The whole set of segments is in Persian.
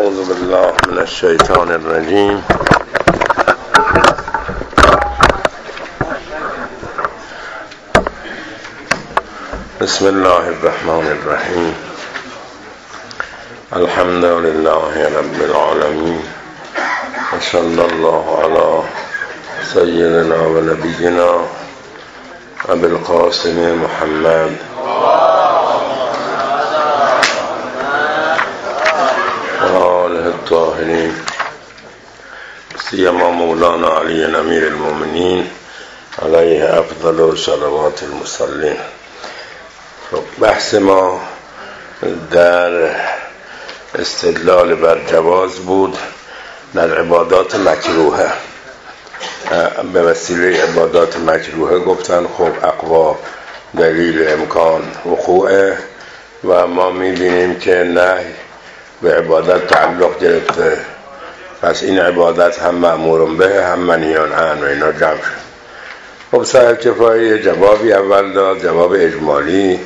اعوذ بالله من الشیطان الرجیم. بسم الله الرحمن الرحیم. الحمد لله رب العالمین و صلی الله علی سیدنا و نبینا ابی القاسم محمد الطاهرین سیما مولانا علی امیر المؤمنین علیه افضل صلوات المصلین. بحث ما در استدلال بر جواز بود در عبادات مکروهه. به وسیله عبادات مکروهه گفتن خب اقوا دلیل امکان وقوعه و ما میبینیم که نه به عبادت تعلق گرفته، پس این عبادت هم مأمور به هم منهی عنه و اینا جمع شد. خب صاحب کفایه جوابی اول داد، جواب اجمالی،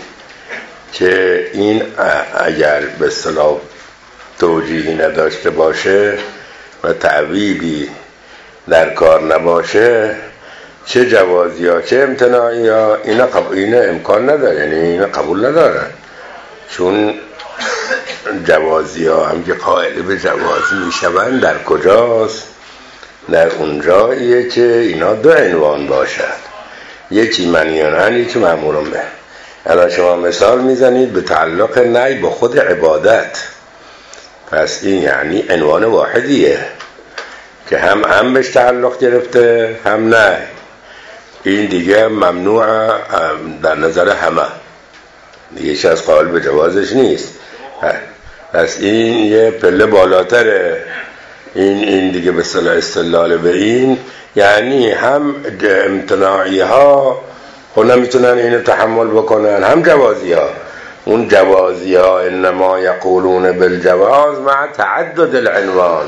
که این اگر به اصطلاح توجیهی نداشته باشه و تعویلی در کار نباشه، چه جوازی ها چه امتناعی ها اینا امکان نداره، یعنی اینا قبول ندارن. چون جوازی ها هم که قائل به جواز می شوند در کجاست؟ در اونجاییه که اینا دو عنوان باشد، یکی منهی عنه یکی مأمور به. الان شما مثال میزنید به تعلق نهی با خود عبادت، پس این یعنی عنوان واحدیه که هم بهش تعلق گرفته هم نه. این دیگه ممنوع در نظر همه، دیگه چیز از قائل به جوازش نیست. پس این یه پله بالاتره. این دیگه به اصطلاح استدلال به این یعنی هم امتناعی ها خود نمیتونن اینو تحمل بکنن، هم جوازی ها. اون جوازی ها انما یقولون بالجواز مع تعدد العنوان،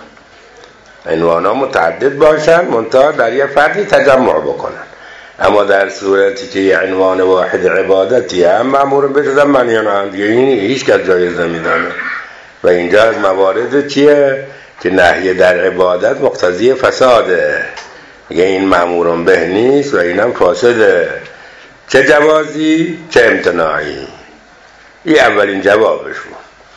عنوان ها متعدد باشن منتها در یه فردی تجمع بکنن. اما در صورتی که یه عنوان واحد عبادتی هم مأمور به شدن منهی عنه، دیگه این هیچ کس جایز نمیدانه. و اینجا از موارد چیه که نهی در عبادت مقتضی فساده، دیگه این مأمور به نیست و اینم فاسده، چه جوازی چه امتناعی. این اولین جوابش بود.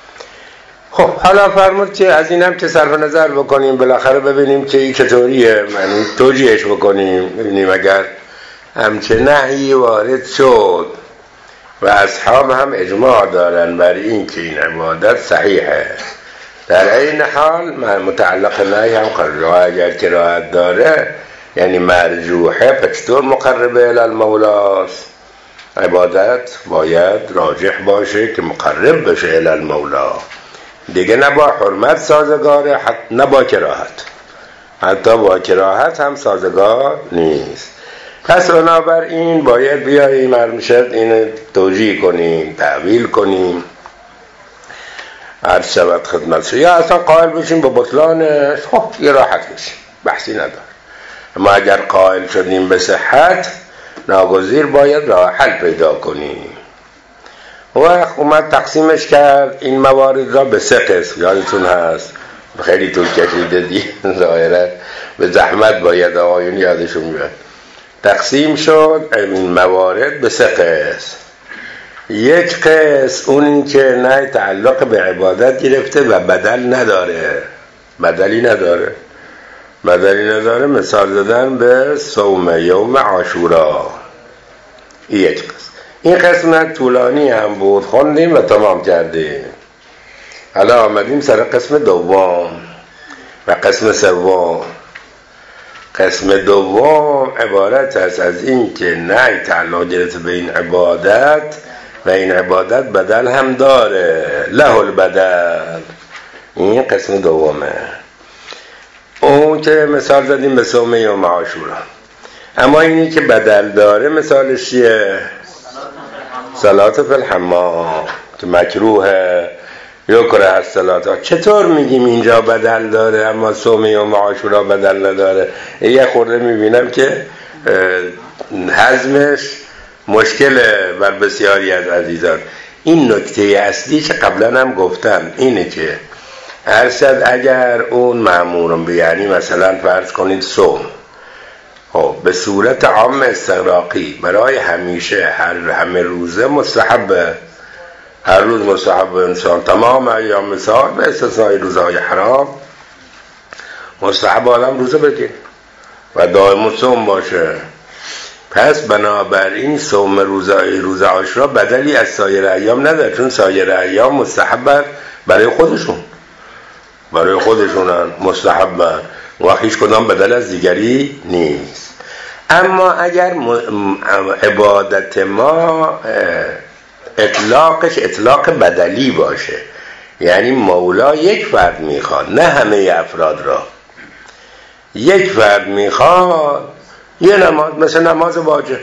خب حالا فرمود که از این هم که صرف نظر بکنیم، بالاخره ببینیم که این چطوریه، یعنی توجیهش بکنیم، ببینیم اگر همچه نهی وارد شد و اصحاب هم اجماع دارن بر این که این عبادت صحیحه، در این حال متعلق نهی هم قراره اگر کراهت داره یعنی مرجوحه، پچطور مقربه الالمولاست. عبادت باید راجح باشه که مقرب بشه الالمولا، دیگه نه با حرمت سازگاره نه با کراهت، حتی با کراهت هم سازگار نیست. پس بنابراین باید بیاییم مرمشد اینو توجیه کنیم، تعویل کنیم، عرض شود خدمت شد، یا اصلا قائل بشیم با بطلانش. خب یه راحت بشیم، بحثی نداره. اما اگر قائل شدیم به صحت، ناگزیر باید راه حل پیدا کنیم. و اومد تقسیمش کرد این موارد را به 3 قسم. یادتون هست خیلی طول کشیده دی ظاهرا به زحمت باید آقایون یادشون بیاد. تقسیم شد این موارد به 3 قسم. یک قسم اون که نه تعلق به عبادت گرفته و بدل نداره، بدلی نداره، مثال زدن به صوم یوم عاشورا. یک قسم. این قسمت طولانی هم بود، خوندیم و تمام کردیم. حالا آمدیم سر قسم دوم و قسم سوم. قسم دوم عبارت است از این که نه تعلق گرفته به این عبادت و این عبادت بدل هم داره، له البدل. این قسم دومه. اون که مثال زدیم به صوم یوم عاشورا. اما اینی که بدل داره مثالش چیه؟ صلات فی الحمام که مکروهه، یکره از صلات. چطور میگیم اینجا بدل داره اما صوم یوم عاشورا بدل نداره؟ یه خورده میبینم که هضمش مشکله بر بسیاری از عزیزان. این نکته اصلی که قبلا هم گفتم اینه که ارشد اگر اون مأمورم به، یعنی مثلا فرض کنید صوم، خب به صورت عام استغراقی برای همیشه همه روزه مستحبه، هر روز مستحب انسان تمام ایام مثال به استثنای روزهای حرام مستحب آدم روزه بگیر و دائم صوم باشه. پس بنابراین صوم روز عاشورا بدلی از سایر ایام نداره، چون سایر ایام مستحب برای خودشونن مستحب و هیچ کدام بدل از دیگری نیست. اما اگر عبادت ما اطلاقش اطلاق بدلی باشه، یعنی مولا یک فرد میخواد نه همه افراد را، یک فرد میخواد یه نماز، مثل نماز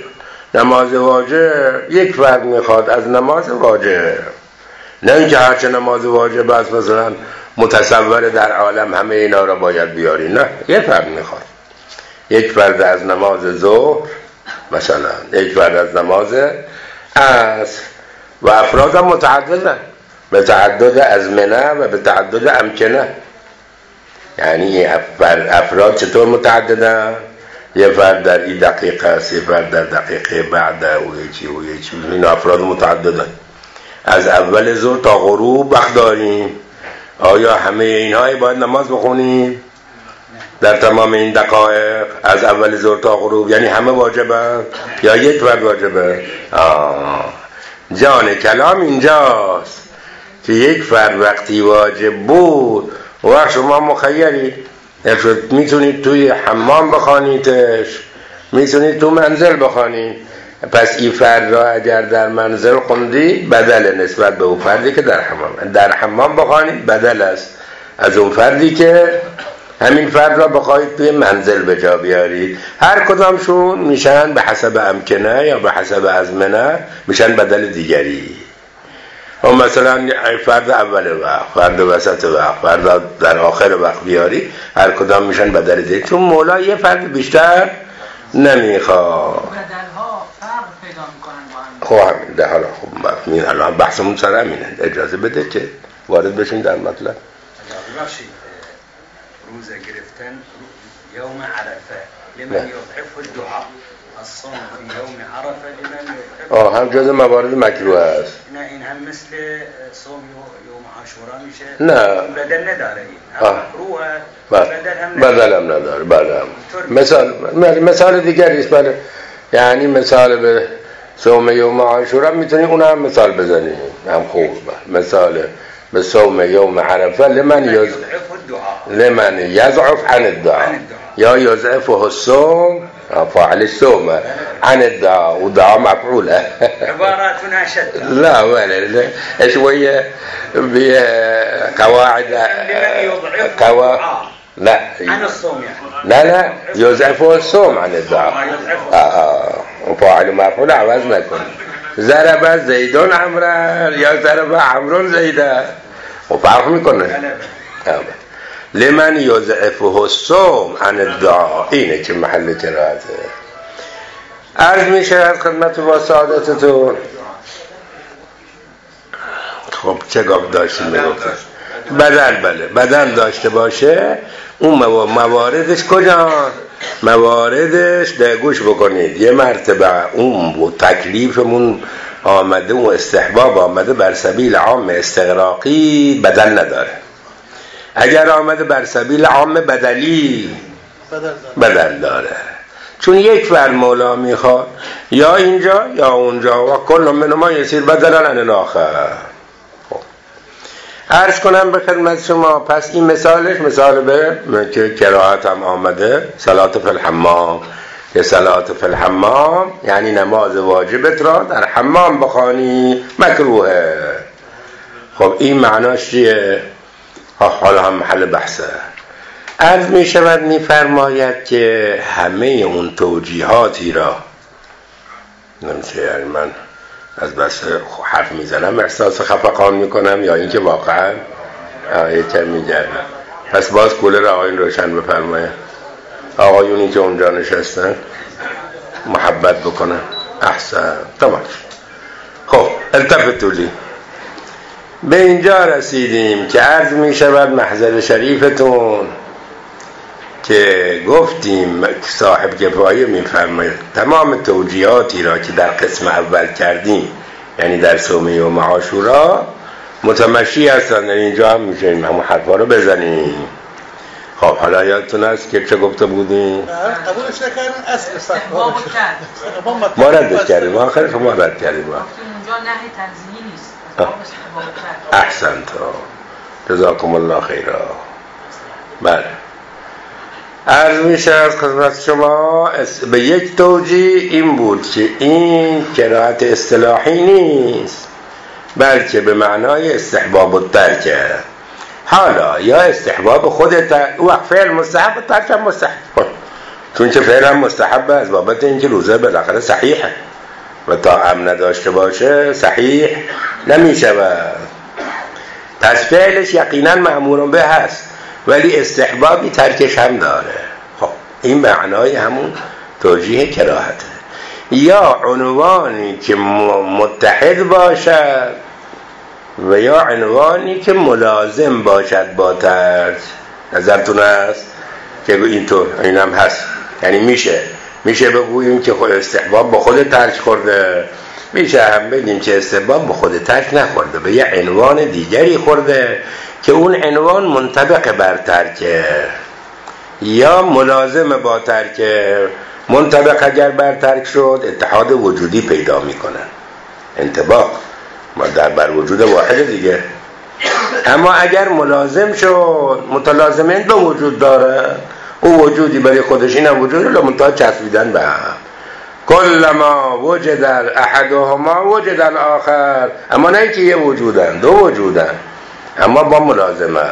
واجب یک فرد میخواد از نماز واجب، نه اینکه هرچه نماز واجب است مثلا متصور در عالم همه اینا را باید بیاری، نه، یک فرد میخواد، یک فرد از نماز ظهر مثلا، یک فرد از نماز عصر و افراد هم متعددن، به تعدد ازمنه و به تعدد امکنه. یعنی افراد چطور متعددن؟ یه فرد در این دقیقه است، یه فرد در دقیقه بعد و یه چی این افراد متعددن. از اول ظهر تا غروب وقت داریم، آیا همه اینها باید نماز بخونیم در تمام این دقایق از اول ظهر تا غروب؟ یعنی همه واجبه یا یک فرد واجبه؟ جان کلام اینجاست که یک فرد وقتی واجب بود وقت شما مخیرید، میتونید توی حمام بخوانیدش، میتونید تو منزل بخوانید. پس این فرد را اگر در منزل خوندی بدل نسبت به اون فردی که در حمام بخوانید بدل است از اون فردی که همین فرد را بخواهید توی منزل به جا بیارید. هر کدامشون میشن به حسب امکنه یا به حسب ازمنه میشن بدل دیگری. و مثلا فرد اول وقت، فرد وسط وقت، فرد در آخر وقت بیاری، هر کدام میشن بدل دیگری، چون مولا یه فرد بیشتر نمیخواد. بدلها فرق پیدا میکنن با هم. خب همین ده، حالا خب الان بحثمون سر همینه، اجازه بده که وارد بشین در مطلب. روزه گرفتن یوم عرفه لمن یضعف الدعاء، الصوم في يوم عرفه لمن یضعف. هم جز موارد مکروه است. نه این هم مثل صوم یوم عاشورا میشه. نه بدل نداره، این مکروه بدل هم نداره. بله مثال دیگری است. بله یعنی مثال به صوم یوم عاشورا میتونی اون هم مثال بزنی، هم خوب. مثال به صوم یوم عرفه لمن یضعف عن الدعاء یا یضعفه الصوم، فاعل الصوم عن الدعاء، والدعاء مفعوله. عباراتنا شتى. لا ولا شويه بقواعد لا عن الصوم يعني. لا يضعفه الصوم عن الدعاء. فاعل مفعول عوض نکن. ضرب زیدون عمرو یا ضرب عمرو زیدا، و فرق میکنه. لمن یضعفه الصوم عن الدعاء، اینه که محل قرائته. عرض میشه از خدمت با سعادتتون. خب چه گفت داشتیم بگفتیم؟ بدن داشته باشه، اون مواردش کجا؟ مواردش ده گوش بکنید. یه مرتبه اون تکلیفمون آمده و استحباب آمده بر سبیل عام استغراقی بدل نداره. اگر آمده بر سبیل عام بدلی بدل داره، چون یک فرد مولا میخواد یا اینجا یا اونجا و کل من ما یسیر بدلا عن الاخر. عرض کنم به خدمت شما، پس این مثالش مثال به که قرائت هم آمده صلات فی الحمام، که صلات فی الحمام یعنی نماز واجبت را در حمام بخوانی مکروهه. خب این معناش چیه؟ حالا هم محل بحثه. عرض می شود می فرماید که همه اون توجیهاتی را نمیشه، یعنی من از بس حرف میزنم احساس خفقان میکنم یا اینکه واقعا یکم میگردم. پس باز کولر آقایون روشن بفرماید، آقایونی که اونجا نشستن محبت بکنن. احسن تمام. خب التفتوا لی. به اینجا رسیدیم که عرض می شود محضر شریفتون که گفتیم صاحب کفایه می فرماید تمام توجیهاتی را که در قسم اول کردیم، یعنی در صوم یوم عاشورا، متمشی هستند. در اینجا هم میشه همون حرفا رو بزنیم. خب حالا یادتون است که چه گفته بودیم؟ قبولش نکردیم اصل استحباب کرد. ما ردش کردیم، آخرش ما رد کردیم. اونجا نهی تنزیهی نیست. استحباب کرد. احسنت، جزاکم الله خیرا. بله، عرض میشه از خدمت شما به یک توجیه این بود که این قرائت اصطلاحی نیست، بلکه به معنای استحباب الترک. حالا یا استحباب خودت وقت فعل مستحب و ترک هم مستحب، چون که فعل هم مستحب از بابت اینکه روزه بالاخره صحیحه و تا هم نداشته باشه صحیح نمیشود. پس فعلش یقینا مأمور به هست، ولی استحبابی ترکش هم داره. خب این معنای همون توجیه کراهته. یا عنوانی که متحد باشد و یا عنوانی که ملازم باشد با ترک. نظرتون است که اینطور اینم هست، یعنی میشه بگوییم که خود استحباب با خود ترک خورده، میشه هم بگیم که استحباب با خود ترک نخورده، به یه عنوان دیگری خورده که اون عنوان منطبق بر ترکه یا ملازم با ترکه. منطبق اگر بر ترک شد اتحاد وجودی پیدا میکنن، انطباق ما در بر وجود واحد دیگه. اما اگر ملازم شد، متلازمین دو وجود داره، او وجودی برای خودش، این هم وجود رو منتها چسبیدن به هم. کلما وجد احدهما وجد الاخر، اما نه اینکه یه وجودن، دو وجودن اما با ملازمه،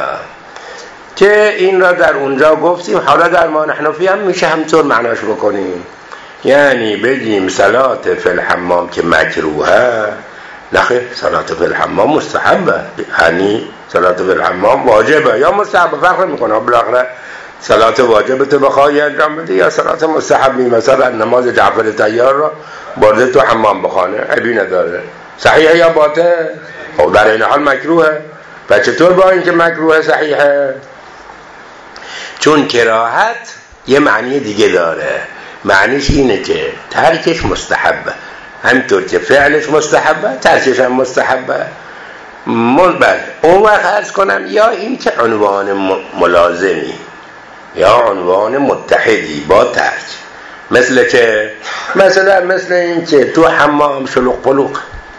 که این را در اونجا گفتیم. حالا در ما حنفی هم میشه همطور معناش بکنیم، یعنی بگیم صلات فی الحمام که مکروهه، نخیر صلات فی الحمام مستحبه، یعنی صلات فی الحمام واجبه یا مستحبه، فرق میکنه. بالاخره صلات واجبه تو بخوای انجام بدی یا صلات مستحبی، مثلا نماز جعفر طیار را برده تو حمام بخانه، عیبی نداره، صحیحه یا باطل؟ خب در این حال مکروهه. و چطور با اینکه مکروهه صحیحه؟ چون کراهت یه معنی دیگه داره، معنیش اینه که ترکش مستحبه، همینطور که فعلش مستحبه ترکش هم مستحبه. اون وقت عرض کنم یا این که عنوان ملازمی یا عنوان متحدی با ترک، مثل این که تو حمام شلوغ پلوغ،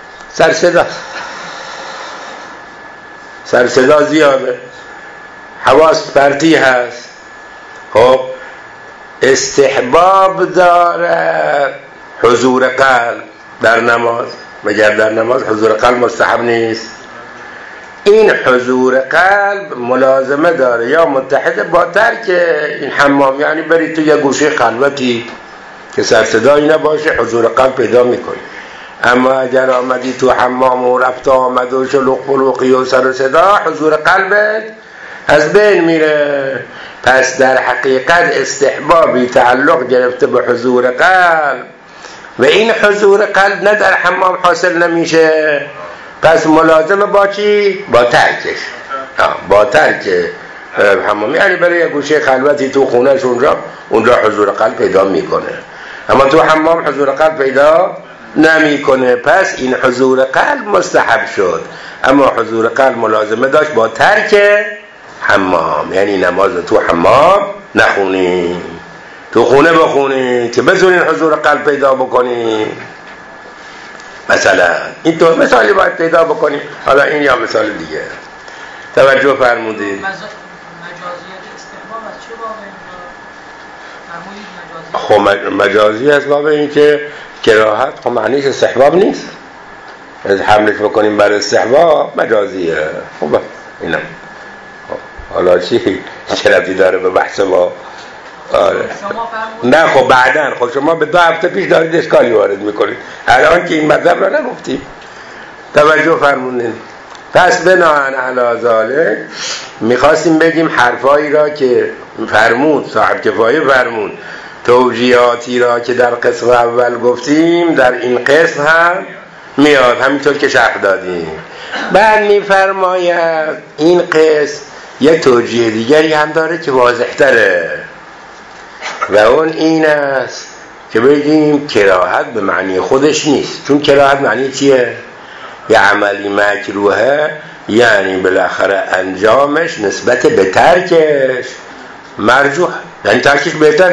سرصدا زیاده، حواس پرتی هست. خب استحباب داره حضور قلب در نماز، مگر در نماز حضور قلب مستحب نیست؟ این حضور قلب ملازمه داره یا متحد با ترک این حمام، یعنی بری تو یه گوشه خلوتی که سرصدایی نباشه حضور قلب پیدا میکنی. اما اگر آمدی تو حمام و رفت آمد و شلوغ پلوغی و سر صدا، حضور قلبت از بین میره. پس در حقیقت استحبابی تعلق گرفته به حضور قلب و این حضور قلب نه در حمام حاصل نمیشه، پس ملازم با چی؟ با ترکش، با ترک حمام، یعنی برای گوشه خلوتی تو خونهش اونجا حضور قلب پیدا میکنه، اما تو حمام حضور قلب پیدا نمیکنه. پس این حضور قلب مستحب شد، اما حضور قلب ملازمه داشت با ترک حمام، یعنی نماز تو حمام نخونی، تو خونه بخونی که بتونین حضور قلب پیدا بکنی. مثلا اینطور مثالی باید پیدا بکنیم. حالا این یا مثال دیگه توجه فرمودید. مجازیت استحباب از چه بابه اینجا؟ خب مجازی از باب این که کراهت خب معنیش استحباب نیست، از حملش بکنیم بر استحباب مجازیه. خب اینم حالا چی ربطی داره به بحث ما؟ آره. نه خب بعدن، خب شما به 2 هفته پیش دارید اشکالی وارد میکنید، الان که این مطلب را نگفتیم. توجه فرمودین. پس بناهن علی ذالک میخواستیم بگیم حرفایی را که فرمود صاحب کفایه فرمود، توجیهاتی را که در قسم اول گفتیم در این قسم هم میاد همینطور که شرح دادیم. بعد میفرماید این قسم یک توجیه دیگری هم داره که واضح تره و اون این است که بگیم کراهت به معنی خودش نیست. چون کراهت معنی چیه؟ یه عملی مکروهه، یعنی بالاخره انجامش نسبت به ترکش مرجوح، یعنی ترکش بهتره،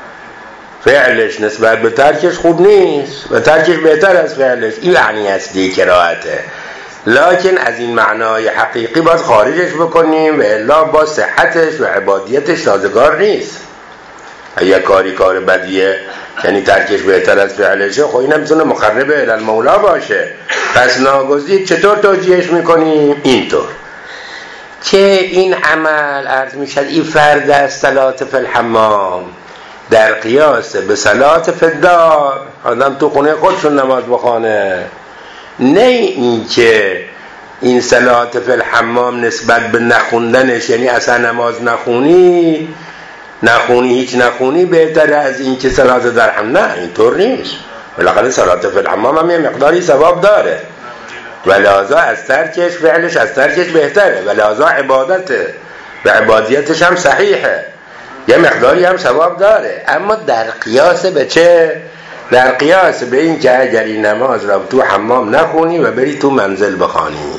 فعلش نسبت به ترکش خوب نیست و ترکش بهتر از فعلش. این معنی اصلی کراهته. لکن از این معنای حقیقی باید خارجش بکنیم و الا با صحتش و عبادیتش سازگار نیست. اگه کاری کار بدیه یعنی ترکش بهتر از فعلشه، خب این نمیتونه مقرب الالمولا باشه. پس ناگزیر چطور توجیهش میکنیم؟ اینطور که این عمل عرض میشد این فرد از صلات فی الحمام در قیاس به صلات فی الدار، آدم تو خونه خودشون نماز بخونه، نه این که این صلات فی الحمام نسبت به نخوندنش، یعنی اصلا نماز نخونی هیچ نخونی بهتره از این که صلات در حمام. نه اینطور نیست. بالاخره صلات فی الحمام هم یه مقداری ثواب داره و لحاظا از ترکش فعلش از ترکش بهتره و لحاظا عبادته و عبادیتش هم صحیحه، یه مقداری هم ثواب داره. اما در قیاس به چه؟ در قیاس به این که اگر این نماز را تو حمام نخونی و بری تو منزل بخوانی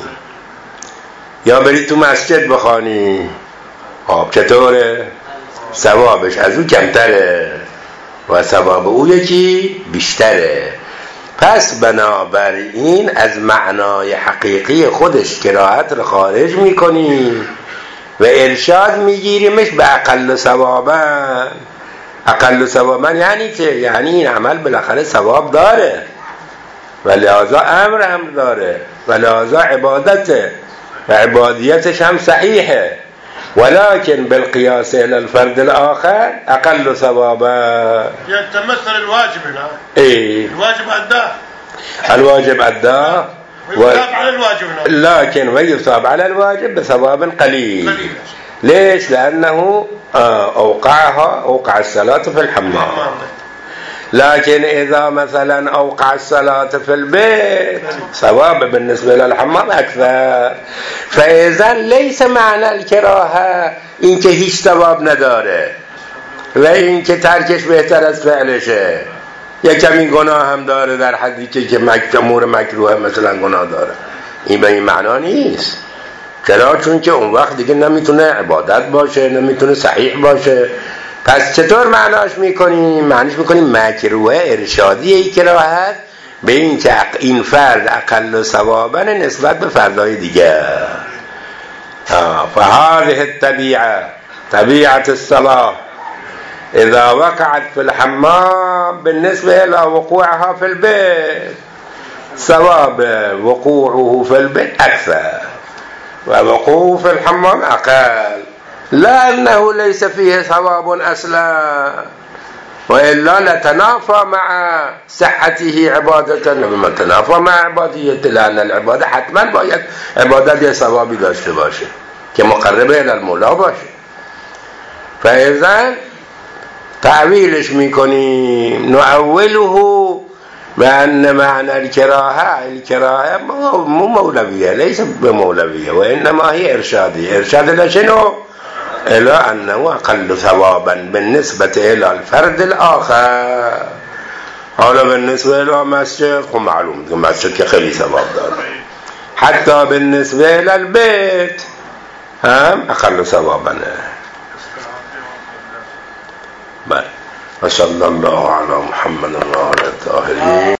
یا بری تو مسجد بخوانی، خب چطوره؟ ثوابش از او کمتره و ثواب او یکی بیشتره. پس بنابراین از معنای حقیقی خودش کراهت رو خارج میکنیم و ارشاد میگیریمش به اقل ثوابن. اقل ثوابن یعنی چه؟ یعنی این عمل بالاخره ثواب داره و لحاظا امر داره و لحاظا عبادته و عبادیتش هم صحیحه، ولكن بالقياس الى الفرد الاخر اقل ثوابا. يتمثل الواجب هنا. ايه الواجب اداه. الواجب اداه ويثاب على الواجب هنا. لكن ويثاب على الواجب بثواب قليل. ليش؟ لانه اوقع الصلاه في الحمام. لكن إذا مثلا أوقع الصلاة في البيت ثواب بالنسبة للحمام أكثر. فإذا ليس معنى الكراهة إن که هیچ ثواب نداره و این که ترکش بهتر از فعلشه، یا کمی گناه هم داره در حدی که امور مکروه مثلا گناه داره، این به این معنا نیست. چرا؟ چون که اون وقت دیگه نمیتونه عبادت باشه، نمیتونه صحیح باشه. پس چطور معناش میکنیم؟ معنیش میکنیم مکروه ارشادی کراهت به این که این فرد اقل ثوابا نسبت به فردای دیگه. فهذه الطبيعة طبيعة الصلاة اذا وقعت في الحمام بالنسبة الى وقوعها في البيت ثواب وقوعه في البيت اكثر ووقوعه في الحمام اقل، لا أنه ليس فيه ثواب أصلا وإلا لتنافى مع صحته عبادة، لما تنافى مع عبادية، لأن العبادة حتما باید عبادت یه ثوابی داشته باشه که مقربه الى المولا باشه. فإذا تعویلش میکنیم نعوله بأن معنى الكراهة مو مولوية، ليس بمولوية وإنما هي إرشادية. إرشاد لشنو؟ إلى أنه أقل ثوابا بالنسبة إلى الفرد الآخر. حالا بالنسبة إلى مسجد خب معلوم مسجد که خیلی ثواب داره، حتى بالنسبة إلى البيت هم أقل ثوابا. بله. وصلى الله على محمد وعلى آله الطاهرين.